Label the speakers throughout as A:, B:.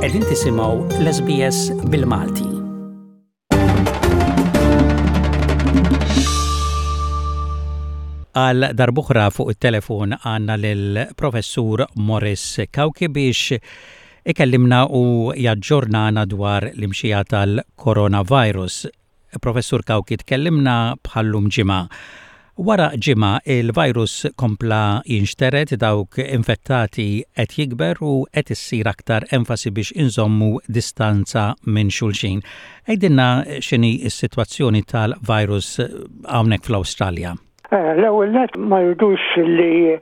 A: Qegħdin tisimgħu l-SBS bil-Malti. Għal darbuħra fuq it-telefon għandna lill-Professur Morris Kawki biex ikellimna u jaġġornana dwar l-imxija tal-coronavirus. Professur Kawki tkellimna bħallum ġimgħa. Wara ġimgħa il-virus kompla jinxteret, dawk infettati qed jikber u qed issir aktar enfasi biex inżommu distanza minn xulxin. Ejdilna x'inhi s-sitwazzjoni tal-virus hawnhekk fl-Awstralja.
B: L-ewwel net ma jridux li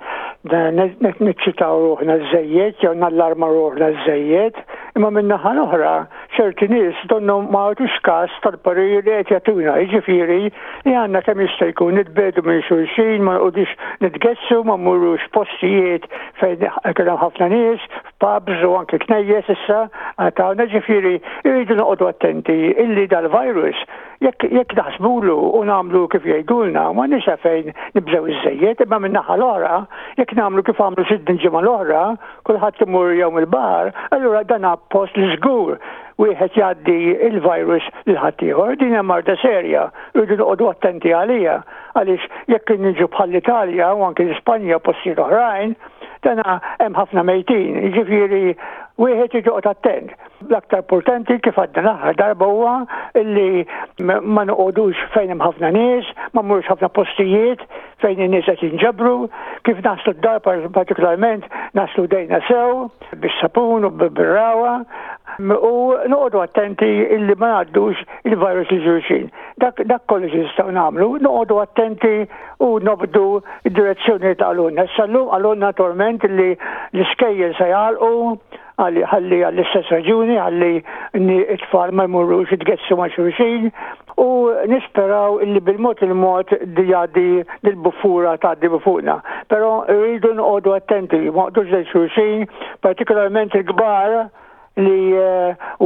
B: niċċitaw ruħna żejjed jew nallarma ruħna żejjed, imma min-naħa l-oħra ċerti nies donhom ma għadux każ tal-pariri li qed jagħtuna, jiġifieri li għandna kemm jista' jkun nitbedu minn xulxin, ma nqogħdux nitgessu, ma mmurrux postijiet fejn kellhom ħafna nies, pubs u anke knejjes issa għatawna, ġifieri jridu noqogħdu attenti illi dal-virus jekk naħsbulu u nagħmlu kif jgħidulna ma nisa fejn nibżgħu iż-żejjed, imma min-naħa l-oħra jekk nagħmlu kif għamlu sitt ġimgħa l-oħra, kulħadd imur jew il-baħar, allura dan post li żgur wieħed jgħaddi il-virus lil ħaddieħor, din hija marda serja, rridu noqogħdu attenti għalija għaliex jekk niġu bħall-Italja u anke l-Ispanja postijiet oħrajn, dan hemm ħafna mejtin, jiġifieri wieħed joqgħod attent. L-aktar importanti kif għadna l-aħħar darba huwa illi ma noqogħdux fejn hemm ħafna nies, ma mmurux ħafna postijiet fejn in-nies qed jinġabru, kif naslu d-dar partikolarment naslu dejna sew bis-sapun u bir-rawa u noqogħdu attenti illi ma ngħaddux il-virus li xulxin. Dak kollu jistgħu nagħmlu, noqogħdu attenti u nobdu id-direzzjoni ta' għalunna. Issa għalunna naturalment illi l-iskejjel se jgħalqu ħalli għall-istess raġuni, ħalli it-tfal ma jmurrux jitgessu ma' xulxin u nisperaw illi bil-mod di jgħaddi dil-bufura tgħaddi fuqna. Però rridu noqogħdu attenti, ma noqgħdux lejn xulxin, partikolarment il-kbar li u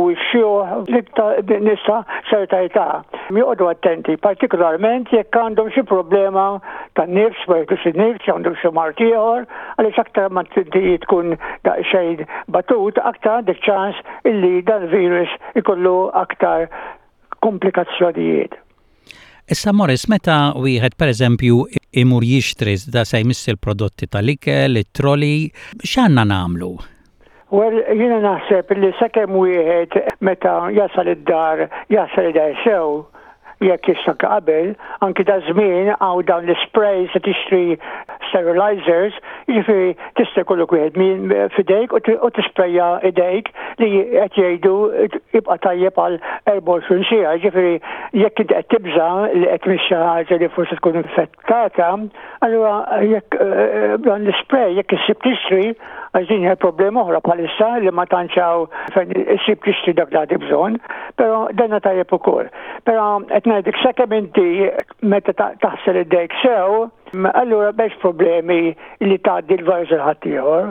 B: x-xjuħ nisa ċerta età. Joqogħdu attenti, partikolarment jekk għandhom xi problema tan-nifs, ma jgħidux in-nifs, għandhom xi mart ieħor, għaliex aktar ma tkun daqsxejn batut, aktar għandek ċans illi dan virus ikollu aktar komplikazzjonijiet.
A: Issa Morris, meta wieħed pereżempju imur jixtri da se jmiss il-prodotti tal-ikel, it-troli, x'għandna nagħmlu?
B: Well, jiena naħseb li sakemm wieħed meta jasal id-dar sew jekk jista' qabel, anki da żmien għaw dawn l-sprays li tixtri sterilizers, jiġifieri tista' jkollok wieħed min f'idejk u tisprejja idejk li qed jgħidu jibqa' tajjeb għal 24 siegħa, jiġifieri jekk inti qed tibża li qed mhix xi ħaġa li forsi tkun infettata, allura jekk dan l-spray jekk issib tixtri għax din hija problema oħra bħalissa li ma tantxaw fejn issib tixtri dak li għadi bżonn, però danna tajjeb ukoll. Però qed ngħidlek sakemm inti meta taħsel id-dejk sew, allura biex problemi li tgħaddi l-virus il ħadd ieħor.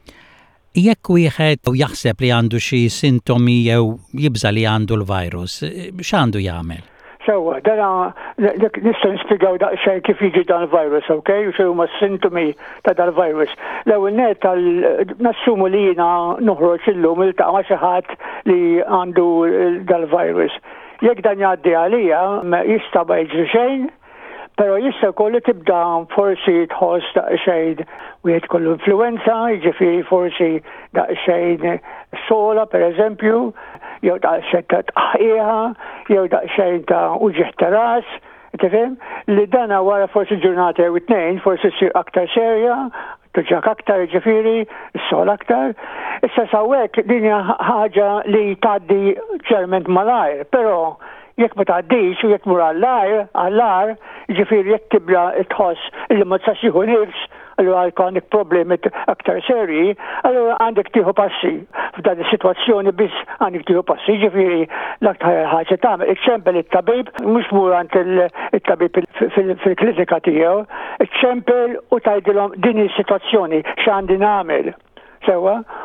A: Jekk wieħed jaħseb li għandu xi sintomi jew jibża li għandu l-virus, x'għandu jagħmel?
B: Sewa, dana nista' nispjegaw daqsxejn kif jiġi dan il-virus, okay? U xi huma s-sintomi ta' dan il-virus. L-ewwel net nassumu li jiena noħroġ illum iltaqa' ma' xi ħadd li għandu dan il-virus. Jekk dan jgħaddi għalija jista' ma jiġri xejn, però jista' jkollu tibda forsi tħoss daqsxejn wieħed kollu influenza, jiġifieri forsi daqsxejn sola pereżempju, jew daqsxejn ta' tqaħħieħa, jew daqsxejn ta' uġieħ ta' ras, tifhem? Li dana wara forsi ġurnata jew it-tnejn forsi ssir aktar serja, tuġġak aktar jiġifieri, is-sol aktar. Issa sawhekk din hija ħaġa li tgħaddi ċerment malajr, però jekk ma tgħaddix u jekk mur għall-ar, jiġifieri jekk tibda tħoss li ma tistax jieħu nifs, allura għandek problemi aktar serji, allura għandek tieħu passi. F'dan is-sitwazzjoni biss għandek tieħu passi, ġifieri l-aktar ħaġa tagħmel iċċempel it-tabib, mhux mur għand it-tabib fil-klinika tiegħu, iċċempel u tgħidilhom din is-sitwazzjoni x'għandi nagħmel. Sewa,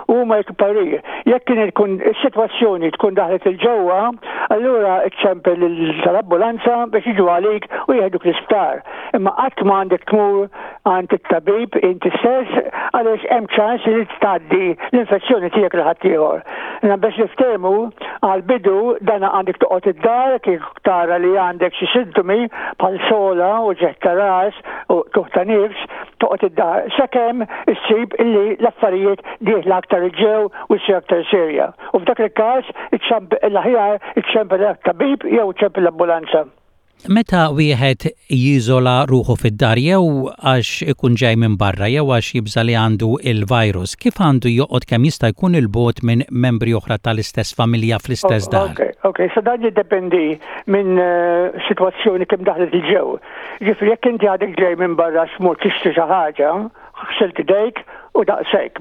B: u ma jkparir. Jekk kien tkun is-sitwazzjoni tkun daħlet il-ġewwa, allura iċċempel tal-ambulanza biex jiġu għalik u jieħduk l-isptar. Imma qatt ma għandek tmur għand it-tabib inti stess għaliex hemm ċans li tgħaddi l-infezzjoni tiegħek lil ħadd ieħor. Biex niftehmu għal-bidu dan għandek toqgħod id-dar kif tara li għandek xi sintomi bħal sola u ġeħ ta' ras u tuħ ta' nifs toqgħod id-dar sakemm issib illi l-affarijiet dieħla aktar ġew u ssir aktar serja. U f'dak il-każ l-aħjar iċċempel tabib jew iċċempel l-ambulanza.
A: Meta wieħed jiżola ruħu fid-dar jew għax ikun ġej minn barra jew għax jibża li għandu il-virus, kif għandu joqgħod kemm jista' jkun il-bogħod minn membri oħra tal-istess familja fl-istess dar?
B: Okay, so dan jiddependi minn sitwazzjoni kemm daħlet il-ġew. Ġifieri jekk inti għadek ġej minn barra x'mur tixtri xi ħaġa, ħsilt idejk u daqshekk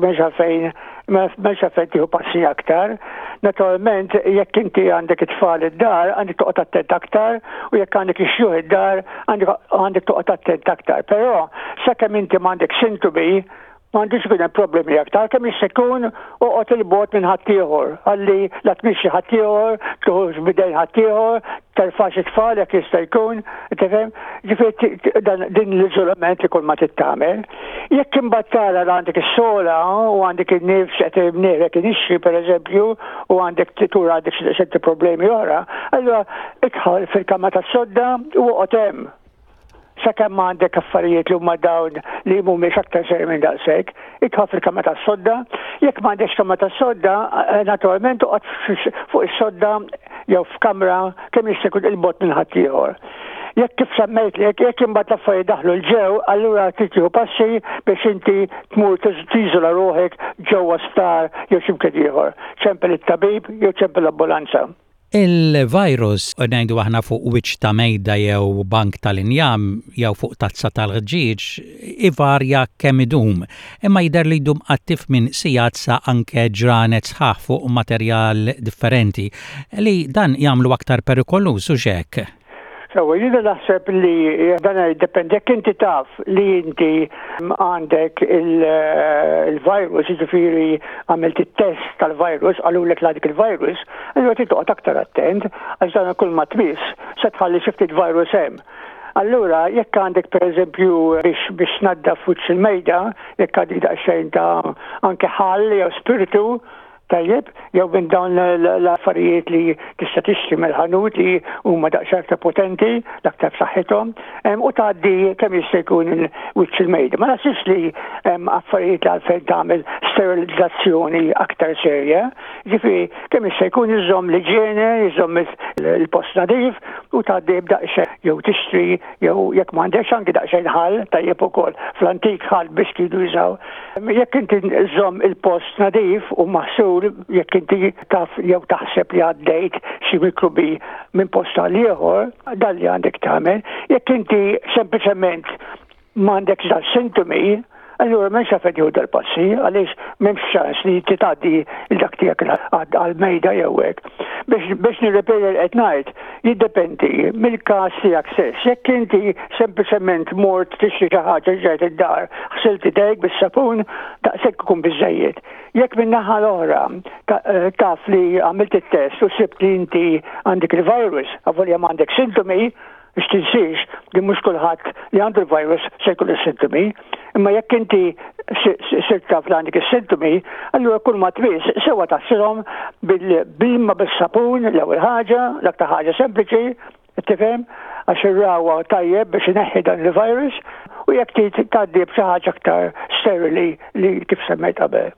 B: m'hemmx fejn tieħu passi aktar. Naturalment, jekk inti għandek it-tfal id-dar, għandek toqgħod attent aktar, u jekk għandek ix-xjuħ id-dar, għandek toqgħod attent aktar. Però sakemm inti m'għandek sintomi, m'għandix ikun hemm problemi aktar, kemm jista' jkun oqgħod il-bogħod minn ħadd ieħor, ħalli la tmixxi ħadd ieħor, tuħux bidejn ħadd ieħor, terfax it-tfal jekk jista' jkun, tifhem? Ġifieri din l-iżolament ikun ma tittamel. Jekk imbagħad tara li għandek is-sola u għandek in-nifs qed ibnierek inixxi pereżempju u għandek tur għandek xi problemi oħra, allura idħol fil-kamra tas-sodda u oqgħod hemm. Sakemm għandek affarijiet li huma dawn li mhumiex aktar seri minn daqshekk, idħol fil-kamra tas-sodda. Jekk m'għandekx kamra tas-sodda, naturalment toqgħod fuq is-sodda jew f'kamra kemm jista' jkun il-bogħod minn ħadd ieħor. Jekk kif semmejt jekk imbagħad l-affarijiet daħlu l-ġew, allura tieħu passi biex inti tmur tiżola ruħek ġewwa sptar jew x'imkien ieħor. ċempel it-tabib jew ċempel l-ambulanza.
A: Il-virus ngħidu aħna fuq wiċċ ta' mejda jew bank tal-injam jew fuq tazza tal-ħġieġ ivarja kemm idum, imma jidher li jdum attiv minn sigħat sa anke ġranet sħaħ fuq materjal differenti li dan jagħmlu aktar perikolus u x'hekk.
B: Jiena naħseb li dan jiddependi jekk inti taf li inti għandek il-virus, jiġifieri għamilt it-test tal-virus, għalulek li għandek il-virus, allura titoqgħod aktar attent għax dan kull ma tmiss se tħalli xi ftit virus hemm. Allura jekk għandek pereżempju biex tnaddaf wiċċ il-mejda, jekk għandek daqsxejn ta' anke ħall jew spiritu, tajjeb, jew minn dawn l-affarijiet li tista' tixtri mill-ħanut li huma daqsxejn potenti, l-aktar b'saħħithom, u tgħaddi kemm jista' jkun wiċċ il-mejda. Ma nasibx li affarijiet li għalfejn tagħmel sterilizzazzjoni aktar serja, ġifieri kemm jista' jkun iżomm l-iġiene, iżomm il-post nadif u tgħaddi b'daqsxejn jew tixtri jew jekk m'għandekx anke daqsxejn ħall tajjeb ukoll fl-antik ħall biex kienu jużaw. Jekk inti żomm il-post nadif u maħsub jekk inti taf jew taħseb li għaddejt xi mikrobi minn post għal ieħor, dan li għandek tagħmel. Jekk inti sempliċement m'għandekx dal sintomi, allura m'hemmx għalfejn jieħu dal-passi għaliex m'hemmx ċans li titgħaddi l-dak tiegħek għall-mejda jew hekk. Biex nirreperi qed ngħid, jiddependi mill-każ tiegħek stess. Jekk inti sempliċement mort tixtri xi ħaġa ġejt id-dar, ħsilt idejk bis-sapun, daqshekk ikun biżżejjed. Jekk min-naħa l-oħra taf li għamilt it-test u sibt li inti għandek il-virus, għavolja m'għandek sintomi, biex tinsiex li mhux kulħadd li għandu l-virus se jkun is-sintomi, imma jekk inti sirt taf li għandek is-sintomi, allura kull ma twiss sewwa taħsilhom bil-imma bis-sapun l-ewwel ħaġa, l-aktar ħaġa sempliċi, tifhem, għax ir-rawa tajjeb biex ineħħi dan il-virus u jekk tgħaddi b'xi ħaġa aktar sterili li kif semmejt qabel.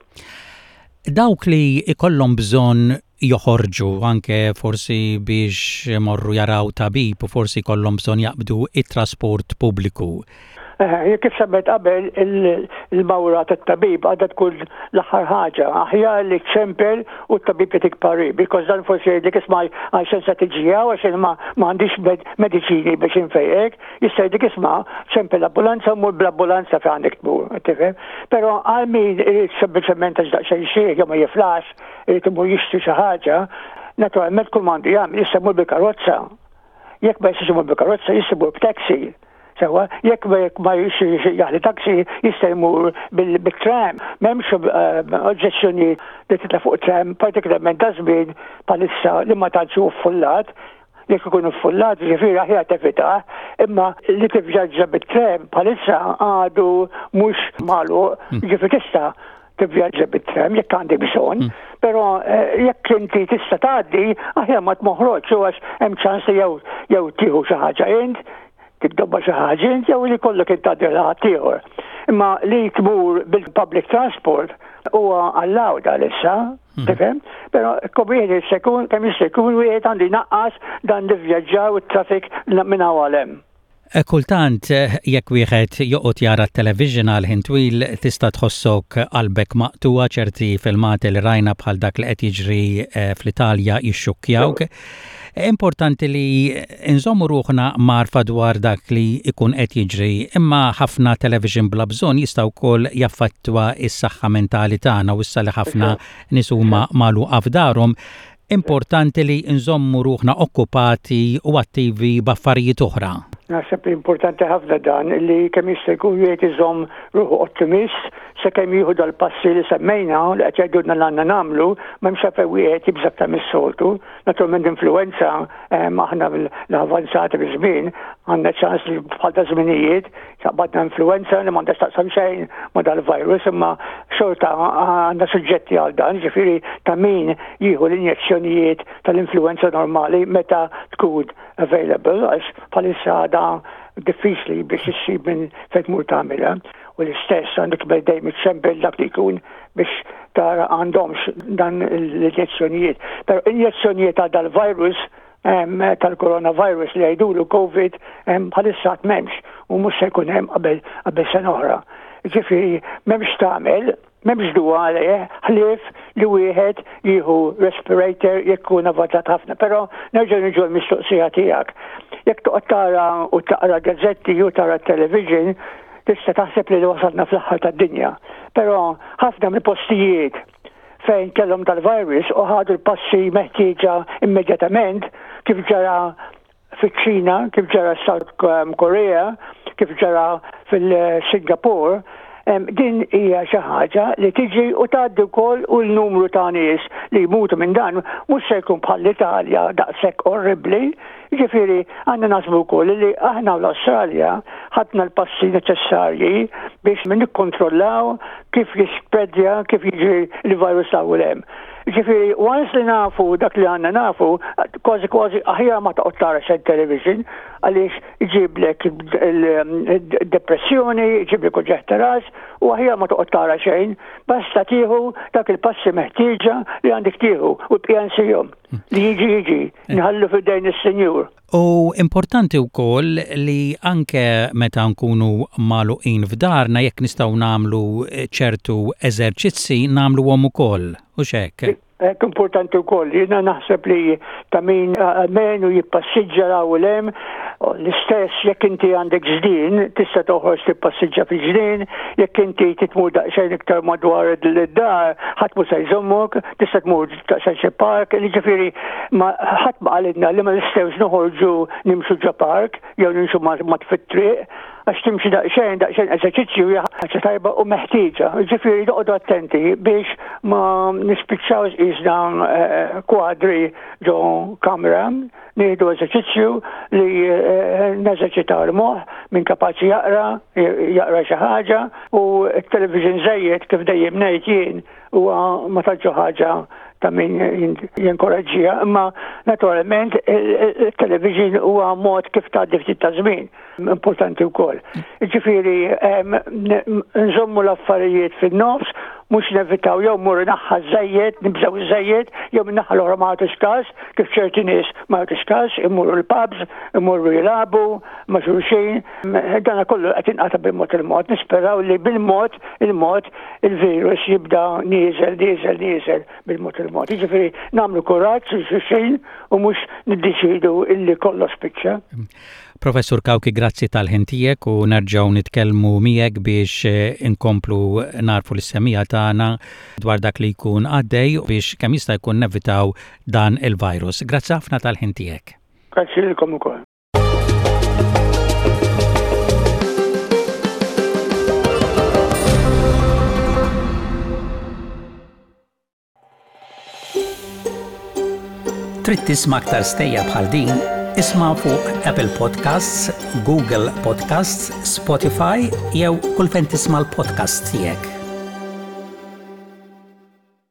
A: Dawk li ikollhom bżonn joħorġu anke forsi biex morru jaraw tabib u forsi kollhom bżonn jaqbdu it-trasport pubbliku.
B: Kif semmejt qabel il-mawra tat-tabib għadha tkun l-aħħar ħaġa, aħjar li ċempel u t-tabib jagħtik parir, because dan forsi jgħidlek isma' għalxejn se tiġija u għaxejn ma għandix mediċini biex infejjek, jista' jgħidlek isma' ċempel l-ambulanza u mur bl-ambulanza fejn għandek tmur, tifhem? Però għal min irid sempliċement għax daqsxejn xejn jew ma jiflax, irid imur jixtri xi ħaġa, naturalment kull m'għandu jagħmel jista' jmur bil-karozza. Jekk ma jistax imur bil-karozza jista' jmur b'taxi. sewa, jekk ma jaħli taksi jista' jmur bil-tram. M'hemmx oġġezzjoni li titla' fuq tram, partikolarment ta' żmien bħalissa li ma tantx hu ffullat. Jekk ikun iffullat, ġifieri aħjar tevitaħ, imma li tivvjaġġa bit-tram bħalissa għadu mhux magħluq, ġifieri tista' tivvjaġġa bit-tram jekk għandek bżonn, però jekk inti tista' tgħaddi aħjar ma tmoħħroġ għax hemm ċans li jew tieħu xi ħaġa int, tiddobba xi ħaġa int jew li jkollok intgħaddi ħadd ieħor. Imma li tmur bil-public transport huwa allowed għalissa, tifhem? Però komieni sekun kemm jista' jkun wieħed għandu jnaqqas dan l-ivvjaġġaw it-traffic minn hawn.
A: Kultant jekk wieħed joqgħod jara t-television għal ħin twil tista' tħossok qalbek maqtuwa ċerti filmati li rajna bħal dak li qed jiġri fl-Italja jixxukkjawk. Importanti li nżommu ruħna marfa dwar dak li ikun qed jiġri, imma ħafna television bla bżonn jistgħu wkoll jaffettwa s-saħħa mentali tagħna u issa li ħafna nies huma magħluqa f'darhom. Importanti li nżommu ruħna okkupati u attivi b'affarijiet oħra.
B: Naħseb importanti ħafna dan li kemm jista' jkun wieħed iżomm ruħu ottimist sakemm jieħu dal-passi li semmejna li qed jgħidulna l-għandna nagħmlu m'hemmx fejn wieħed jibża ta' mis-soltu. Naturalment influenza aħna l-avanzati biż-żmien għandna ċans li bħal ta' żminijiet taqbadna influenza li m'għandax taqsam xejn ma' dal-virus imma xorta għandna suġġetti għal dan, ġifieri ta' min jieħu l-injezzjonijiet tal-influenza normali meta tkun available għax bħalissa diffiċli biex issib minn fejn tmur tagħmilha u l-istess għandek dejjem iċċempel dak li jkun biex tara għandhomx dan l-injezzjonijiet. Però injezzjonijiet għal dal-virus tal-coronavirus li jgħidulu COVID bħalissa m'hemmx u mhux se jkun hemm qabel sena oħra. Ġifieri m'hemmx tagħmel, m'hemmx dua għalih ħlief li wieħed jieħu respirator jekk ikun avvanzat ħafna. Però nerġa' niġu l-mistoqsija tiegħek. Jekk toqgħod tara u taqra gazzetti u tara television, tista' taħseb li wasalna fl-aħħar tad-dinja. Però ħafna mill-postijiet fejn kellhom tal-virus u ħadu l-passi meħtieġa immedjatament kif ġara fiċ-Ċina, kif ġara South Korea, kif ġara fil-Singapore, din hija xi ħaġa li tiġi u tgħaddi wkoll u l-numru ta' nies li jmutu minn dan mhux se jkun bħal l-Italja daqshekk orribli. Ġifieri għandna naħsbu wkoll li aħna l-Awstralja ħadna l-passi neċessarji biex nikkontrollaw kif jispredja, kif jiġi l-virus l-ewwel hemm. Ġifieri once li nafu dak li għandna nafu, kważi aħjar ma toqgħod tara xejn television għaliex iġiblek depressjoni, iġiblek uġeħ ras u aħjar ma toqgħod tara xejn, basta tieħu dak il-passi meħtieġa li għandek tieħu u tqiensihom li jiġi nħallu f'idejn is-Sinjur.
A: U importanti wkoll li anke meta nkunu magħluqin f'darna jekk nistgħu nagħmlu ċertu eżerċizzi nagħmluhom ukoll u x'hekk.
B: Importanti wkoll, jiena naħseb li ta' min almenu jippassiġġa l-ewwel hemm l-istess jekk inti għandek ġdien tista' toħroġ tippassiġġa fi ġdien, jekk inti titmur daqsxejn iktar madwar id-dar ħadd mhux se jżommok, tista' tmur daqsxejn xi park, ġifieri ma ħadd ma qalilna li ma nistgħux noħorġu nimxu ġa park jew nimxu mat fit-triq għax timxi daqsxejn eżerċizzju hija ħaġa tajba u meħtieġa. Ġifieri noqogħdu attenti biex ma nispiċċawx qisna kwadri ġo kamra, nieħdu eżerċizzju li neżerċitaw il-moħħ minn kapaċi jaqra xi ħaġa u t-television żejjed kif dejjem ngħid jien huwa ma taġġu ħaġa ta' min jinkoraġġija, imma naturalment il-television huwa mod kif tgħaddi ftit ta' żmien importanti wkoll. Ġifieri nżommu l-affarijiet fin-nofs mhux nevitaw jew mmorru naħħa żejjed, nibżgħu żejjed, jew min-naħa l-oħra ma għadux każ, kif ċerti nies ma għadux każ, immorru l-pubs, immorru jilagħbu ma' xulxin. Dan kollu qed inqata' bil-mod il-mod, nisperaw li bil-mod il-virus jibda nieżel bil-mod il-mod. Jiġifieri nagħmlu kuraġġ xulxin u mhux niddeċidu illi kollox spiċċa.
A: Professur Kawki, grazzi tal-ħin tiegħek u nerġgħu nitkellmu miegħek biex inkomplu narfu l-semija tagħna dwar dak li jkun għaddej biex kemm jista' jkun nevitaw dan il-virus. Grazzi ħafna tal-ħin tiegħek.
B: Grazzi lilkom ukoll.
A: trid tisma' aktar stejja bħal din, isma' fuq Apple Podcasts, Google Podcasts, Spotify jew kull fejn tisma' l-podcast tiegħek.